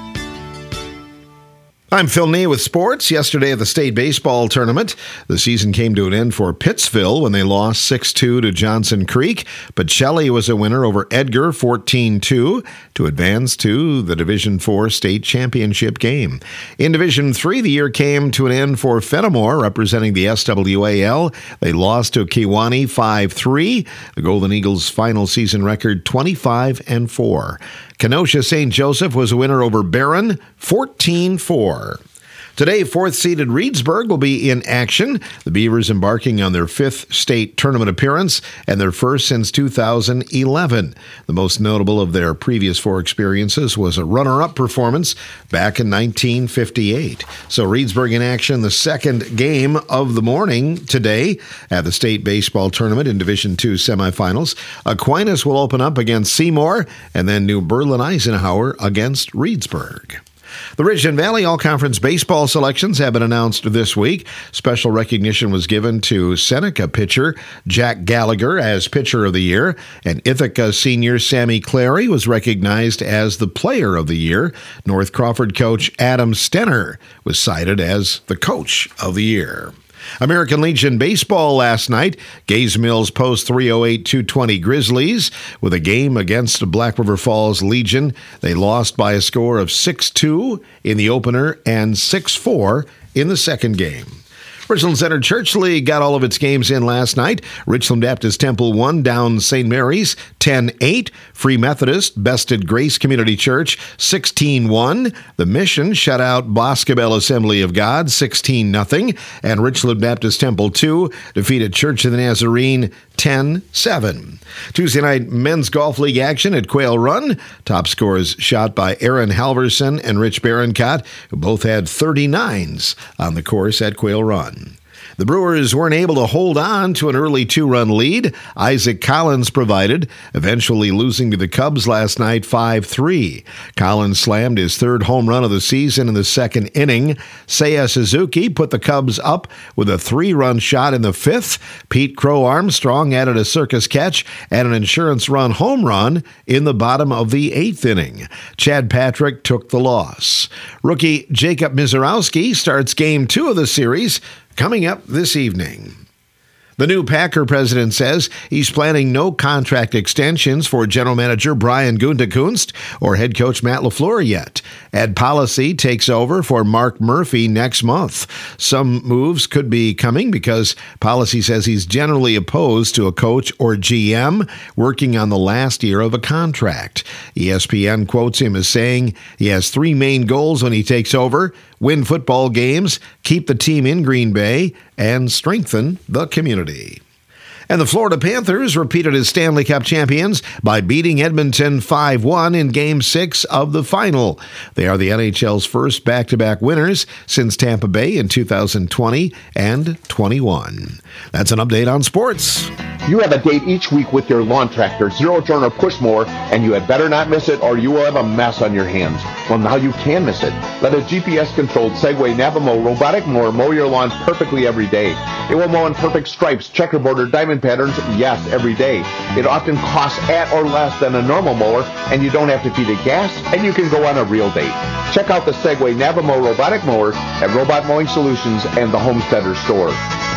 I'm Phil Nee with sports. Yesterday at the state baseball tournament, the season came to an end for Pittsville when they lost six two to Johnson Creek, but Shelley was a winner over Edgar fourteen two to advance to the Division four state championship game. In Division three, the year came to an end for Fenimore, representing the S W A L. They lost to Kewanee five three. The Golden Eagles' final season record twenty-five and four. Kenosha Saint Joseph was a winner over Barron, fourteen four. Today, fourth-seeded Reedsburg will be in action. The Beavers embarking on their fifth state tournament appearance and their first since two thousand eleven. The most notable of their previous four experiences was a runner-up performance back in nineteen fifty-eight. So Reedsburg in action, the second game of the morning today at the state baseball tournament in Division two semifinals. Aquinas will open up against Seymour, and then New Berlin Eisenhower against Reedsburg. The Ridge and Valley All-Conference baseball selections have been announced this week. Special recognition was given to Seneca pitcher Jack Gallagher as Pitcher of the Year, and Ithaca senior Sammy Clary was recognized as the Player of the Year. North Crawford coach Adam Stenner was cited as the Coach of the Year. American Legion baseball last night. Gaze Mills post three oh eight two twenty Grizzlies with a game against Black River Falls Legion. They lost by a score of six two in the opener and six four in the second game. Richland Center Church League got all of its games in last night. Richland Baptist Temple won down Saint Mary's ten eight. Free Methodist bested Grace Community Church sixteen one. The Mission shut out Boscobel Assembly of God sixteen nothing. And Richland Baptist Temple two defeated Church of the Nazarene ten seven. Tuesday night men's golf league action at Quail Run. Top scores shot by Aaron Halverson and Rich Barancott, who both had thirty-nines on the course at Quail Run. The Brewers weren't able to hold on to an early two-run lead. Isaac Collins provided, eventually losing to the Cubs last night five three. Collins slammed his third home run of the season in the second inning. Seiya Suzuki put the Cubs up with a three-run shot in the fifth. Pete Crow Armstrong added a circus catch and an insurance run home run in the bottom of the eighth inning. Chad Patrick took the loss. Rookie Jacob Mizorowski starts game two of the series, coming up this evening. The new Packer president says he's planning no contract extensions for general manager Brian Gutekunst or head coach Matt LaFleur yet. Ad Policy takes over for Mark Murphy next month. Some moves could be coming because Policy says he's generally opposed to a coach or G M working on the last year of a contract. E S P N quotes him as saying he has three main goals when he takes over: win football games, keep the team in Green Bay, and strengthen the community. And the Florida Panthers repeated as Stanley Cup champions by beating Edmonton five one in Game six of the final. They are the N H L's first back-to-back winners since Tampa Bay in two thousand twenty and twenty-one. That's an update on sports. You have a date each week with your lawn tractor, zero turn or push mower, and you had better not miss it or you will have a mess on your hands. Well, now you can miss it. Let a G P S-controlled Segway Navamo robotic mower mow your lawn perfectly every day. It will mow in perfect stripes, checkerboard, or diamond patterns, yes, every day. It often costs at or less than a normal mower, and you don't have to feed it gas, and you can go on a real date. Check out the Segway Navamo robotic mower at Robot Mowing Solutions and the Homesteaders Store.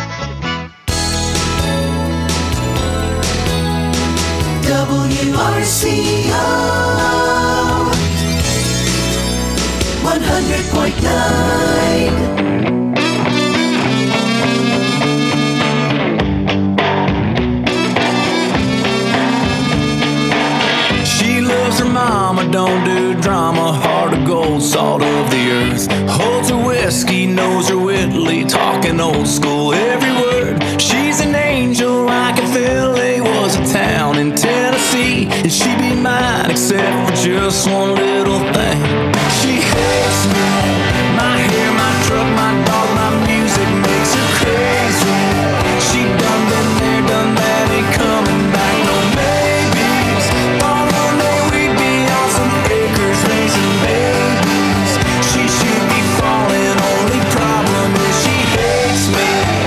W R C O one hundred point nine. drama, heart of gold, salt of the earth. Holds her whiskey, knows her Whitley, talking old school every word. She's an angel like if L A was a town in Tennessee, and she'd be mine except for just one little thing. She hates me, my hair, my truck, my dog, my music makes her crazy. She done been there, done that, ain't coming back, no maybes. Thought one day we'd be on some acres raising babies. She should be falling, only problem is she hates me.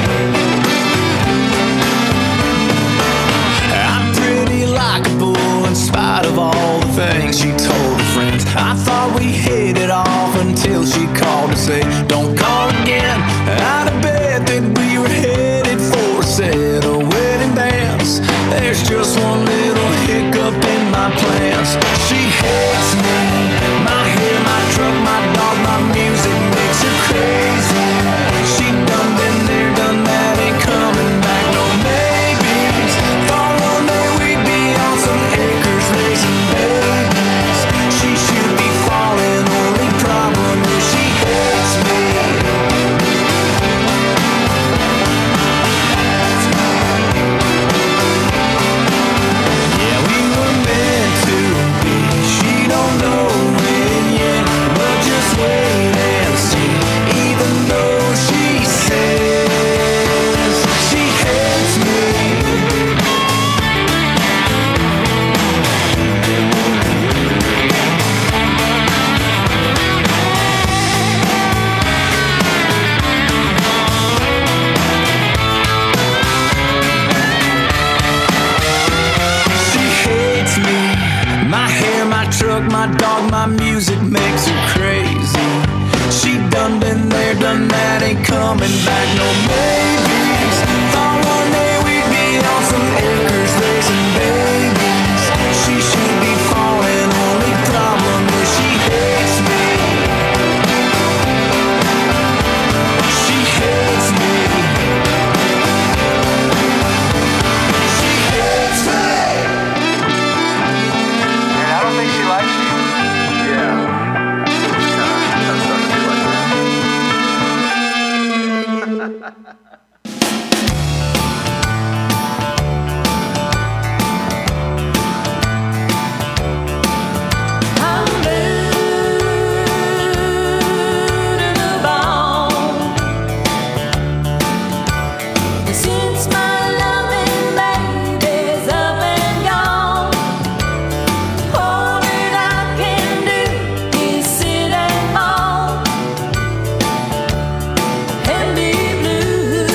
I'm pretty likable in spite of all the things she told her friends. I thought we hit it off until she called to say, don't call again. I'd have bet that we were headed for a set of wedding bands. There's just one little hiccup in my plans. She hates me, my hair, my truck, my dog, my music makes her crazy. She done been there, done that, ain't coming back, no maybes. Thought one day we'd be on some acres raising babies. She should be falling, only problem is she hates me. Yeah, we were meant to be. She don't know when yet, but just wait and see. Even though she says she hates me. She hates me. My hair, my truck, my dog, my music makes her crazy. She done been there, done that, ain't coming back, no maybes. Thought one day we'd be on some acres raising babies. She should be falling, only problem is she hates me. She hates me. She hates me. And I don't think she likes you. Yeah. It's kind of, kind of starting to be like that. Since my loving baby's up and gone, all that I can do is sit and moan and be blue,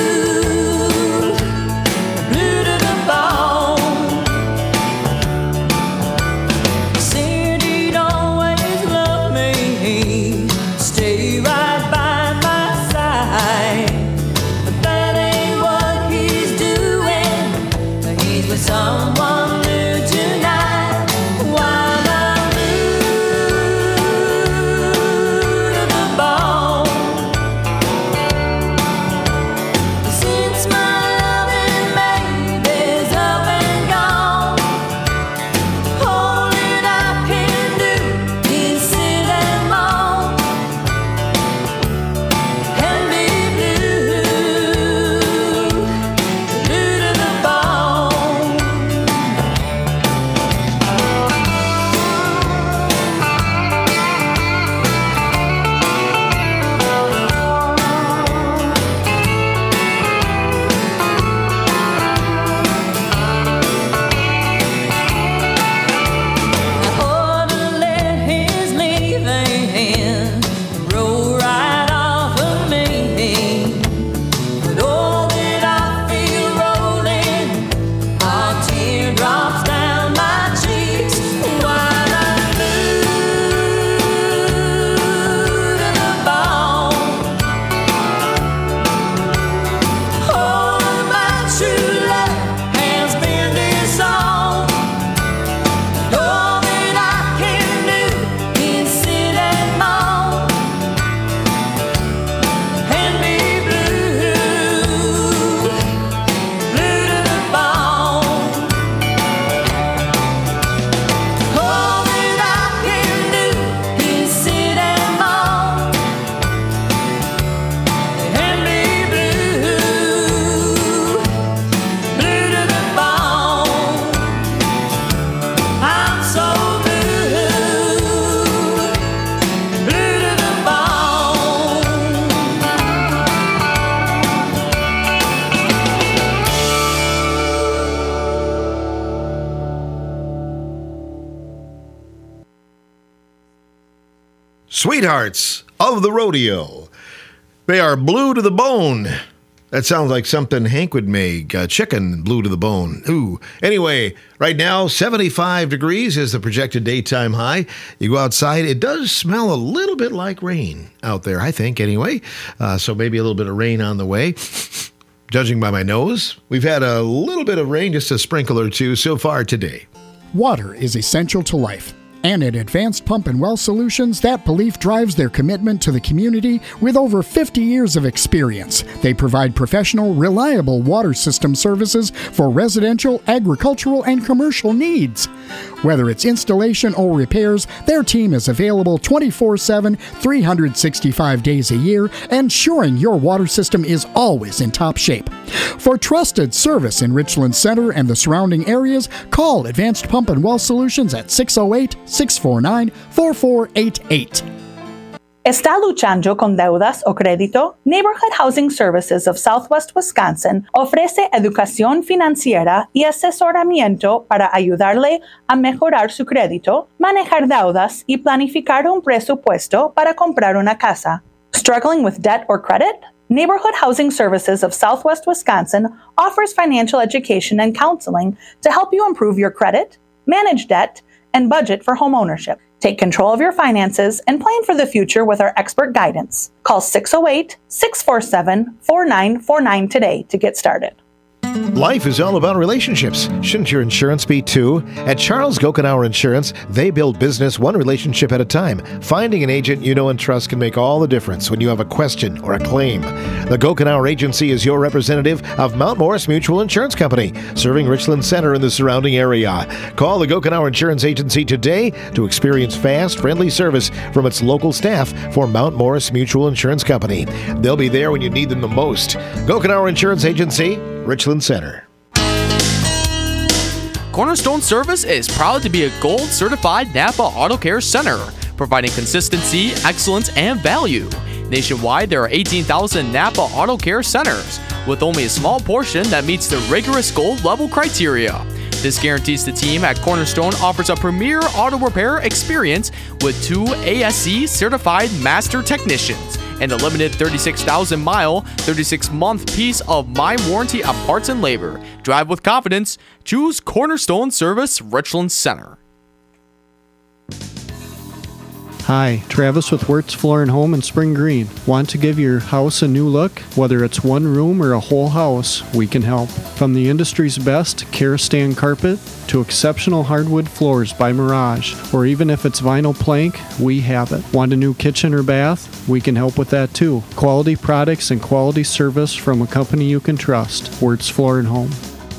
blue to the bone. Said he'd always love me, stay right by my side. But that ain't what he's doing. He's with someone new tonight. While I'm blue to the bone. Since my loving baby's up and gone, all that I can do is sit and moan and be blue, blue to the bone. Sweethearts of the Rodeo. They are blue to the bone. That sounds like something Hank would make. Uh, chicken blue to the bone. Ooh. Anyway, right now, seventy-five degrees is the projected daytime high. You go outside, it does smell a little bit like rain out there, I think, anyway. Uh, so maybe a little bit of rain on the way. Judging by my nose, we've had a little bit of rain, just a sprinkle or two so far today. Water is essential to life. And at Advanced Pump and Well Solutions, that belief drives their commitment to the community with over fifty years of experience. They provide professional, reliable water system services for residential, agricultural, and commercial needs. Whether it's installation or repairs, their team is available twenty-four seven, three hundred sixty-five days a year, ensuring your water system is always in top shape. For trusted service in Richland Center and the surrounding areas, call Advanced Pump and Well Solutions at six oh eight, six four nine, four four eight eight. ¿Está luchando con deudas o crédito? Neighborhood Housing Services of Southwest Wisconsin ofrece educación financiera y asesoramiento para ayudarle a mejorar su crédito, manejar deudas y planificar un presupuesto para comprar una casa. Struggling with debt or credit? Neighborhood Housing Services of Southwest Wisconsin offers financial education and counseling to help you improve your credit, manage debt, and budget for homeownership. Take control of your finances and plan for the future with our expert guidance. Call six oh eight, six four seven, four nine four nine today to get started. Life is all about relationships. Shouldn't your insurance be too? At Charles Gokenauer Insurance, they build business one relationship at a time. Finding an agent you know and trust can make all the difference when you have a question or a claim. The Gokenauer Agency is your representative of Mount Morris Mutual Insurance Company, serving Richland Center and the surrounding area. Call the Gokenauer Insurance Agency today to experience fast, friendly service from its local staff for Mount Morris Mutual Insurance Company. They'll be there when you need them the most. Gokenauer Insurance Agency, Richland Center. Cornerstone Service is proud to be a gold certified Napa Auto Care Center, providing consistency, excellence, and value. Nationwide, there are eighteen thousand Napa Auto Care Centers, with only a small portion that meets the rigorous gold level criteria. This guarantees the team at Cornerstone offers a premier auto repair experience with two A S C certified master technicians and a limited thirty-six thousand mile, thirty-six month piece of My Warranty of parts and labor. Drive with confidence. Choose Cornerstone Service Richland Center. Hi, Travis with Wirtz Floor and Home in Spring Green. Want to give your house a new look? Whether it's one room or a whole house, we can help. From the industry's best Karastan carpet to exceptional hardwood floors by Mirage, or even if it's vinyl plank, we have it. Want a new kitchen or bath? We can help with that too. Quality products and quality service from a company you can trust. Wirtz Floor and Home.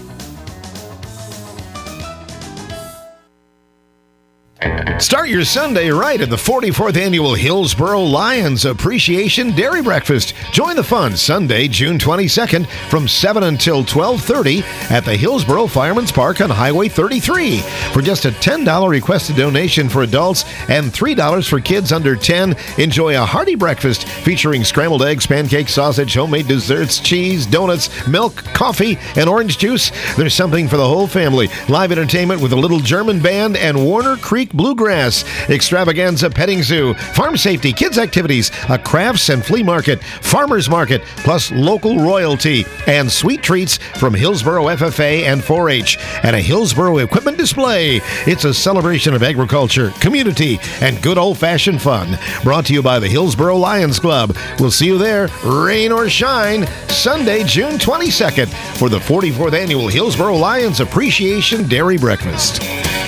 Start your Sunday right at the forty-fourth Annual Hillsboro Lions Appreciation Dairy Breakfast. Join the fun Sunday, June twenty-second from seven until twelve thirty at the Hillsboro Fireman's Park on Highway thirty-three. For just a ten dollars requested donation for adults and three dollars for kids under ten, enjoy a hearty breakfast featuring scrambled eggs, pancakes, sausage, homemade desserts, cheese, donuts, milk, coffee, and orange juice. There's something for the whole family. Live entertainment with a little German band and Warner Creek Bluegrass, extravaganza petting zoo, farm safety, kids activities, a crafts and flea market, farmers market, plus local royalty, and sweet treats from Hillsboro F F A and four H, and a Hillsboro equipment display. It's a celebration of agriculture, community, and good old-fashioned fun. Brought to you by the Hillsboro Lions Club. We'll see you there, rain or shine, Sunday, June twenty-second for the forty-fourth Annual Hillsboro Lions Appreciation Dairy Breakfast.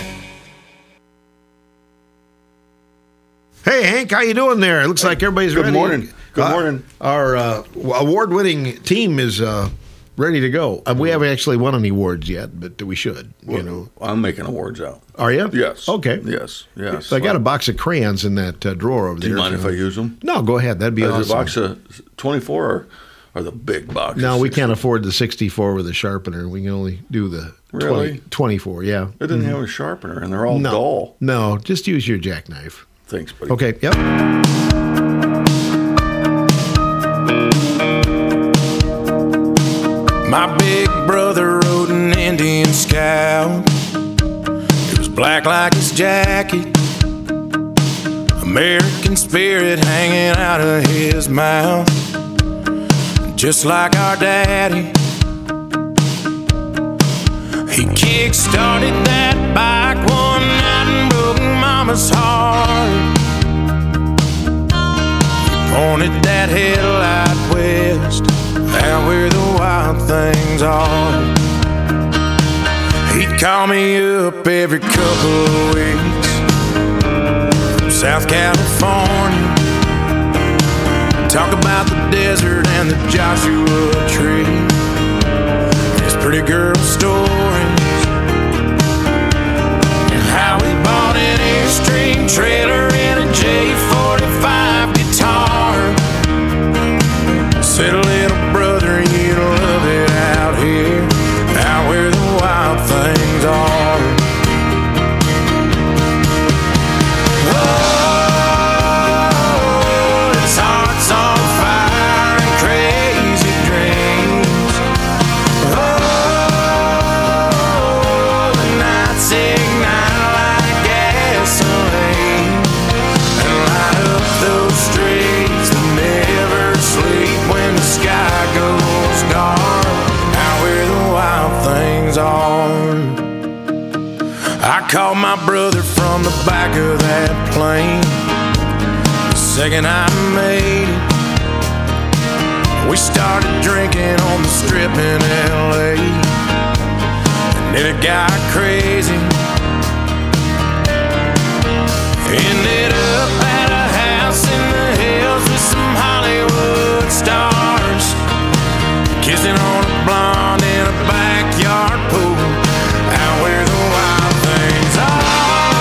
Hey, Hank, how you doing there? It looks like everybody's Good ready. morning. Good Uh, morning. Our uh, award-winning team is uh, ready to go. Uh, we haven't actually won any awards yet, but we should. You know, I'm making awards out. Are you? Yes. Okay. Yes. Yes. So I got a box of crayons in that uh, drawer over Do there. you mind if I use them? No, go ahead. That'd be Is awesome. the box of twenty-four or, or the big box? No, we can't afford the sixty-four with a sharpener. We can only do the Really? twenty, twenty-four. Yeah. It didn't Mhm. have a sharpener, and they're all no. dull. No, just use your jackknife. Thanks, buddy. Okay. Yep. My big brother rode an Indian Scout. It was black like his jacket, American spirit hanging out of his mouth, just like our daddy. He kick-started that bike one night and broke Mama's heart. He pointed that headlight west, out where the wild things are. He'd call me up every couple of weeks from South California, talk about the desert and the Joshua tree, his pretty girl stories, and how he bought an Airstream trailer and a J forty-five guitar. Said, little brother, you love it out here, out where the wild things are. Oh, his heart's on fire and crazy dreams. Oh, the nights ignite like gasoline and light up those streets that never sleep when the sky goes dark, out where the wild things are. I called my brother from the back of that plane the second I made it. We started drinking on the strip in L A, and then it got crazy. Ended up at a house in the hills with some Hollywood stars, kissing on a blonde in a backyard pool, out where the wild things are.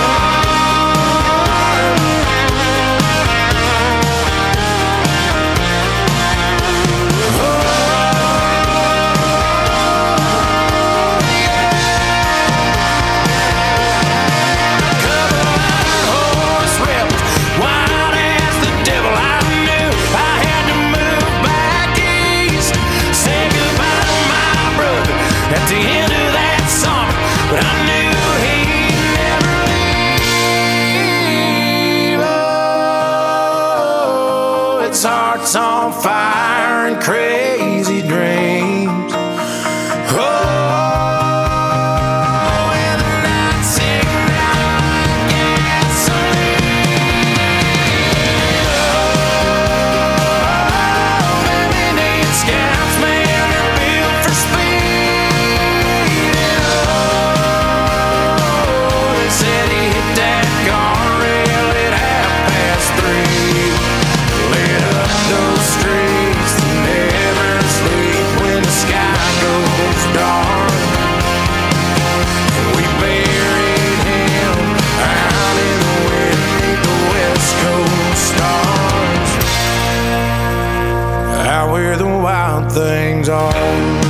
Horse whipped, wild as the devil. I knew I had to move back east, say goodbye to my brother at the end of that summer, but I knew he'd never leave. Oh, its heart's on fire and crazy dreams. Oh, and the nights ignite like gasoline. Oh, baby needs scouts, man, they're built for speed. Oh, they said he hit that guardrail at half past three. Lit up those streets that never sleep when the sky goes dark. We buried him out in the wind beneath the West Coast stars, out where the wild things are.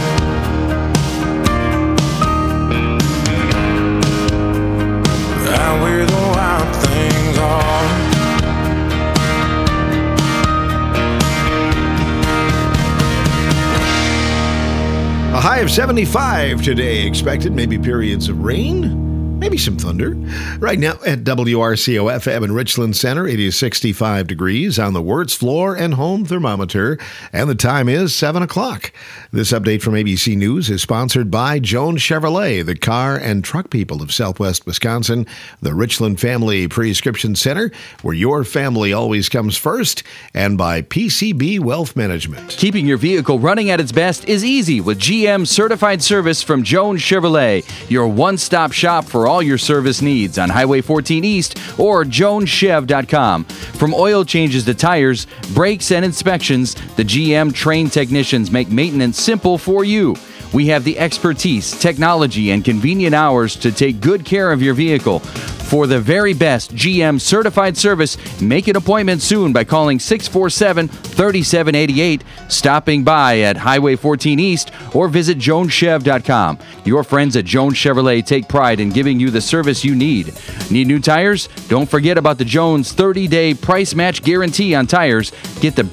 Out where the wild things are. A high of seventy-five today expected, maybe periods of rain, maybe some thunder. Right now at W R C O F M in Richland Center, it is sixty-five degrees on the Wirtz floor and home thermometer, and the time is seven o'clock. This update from A B C News is sponsored by Jones Chevrolet, the car and truck people of Southwest Wisconsin, the Richland Family Prescription Center, where your family always comes first, and by P C B Wealth Management. Keeping your vehicle running at its best is easy with G M Certified Service from Jones Chevrolet, your one-stop shop for all your service needs on Highway fourteen East or jones chev dot com. From oil changes to tires, brakes, and inspections, the G M trained technicians make maintenance simple for you. We have the expertise, technology, and convenient hours to take good care of your vehicle. For the very best G M certified service, make an appointment soon by calling six four seven, three seven eight eight, stopping by at Highway fourteen East, or visit jones chev dot com. Your friends at Jones Chevrolet take pride in giving you the service you need. Need new tires? Don't forget about the Jones thirty day price match guarantee on tires. Get the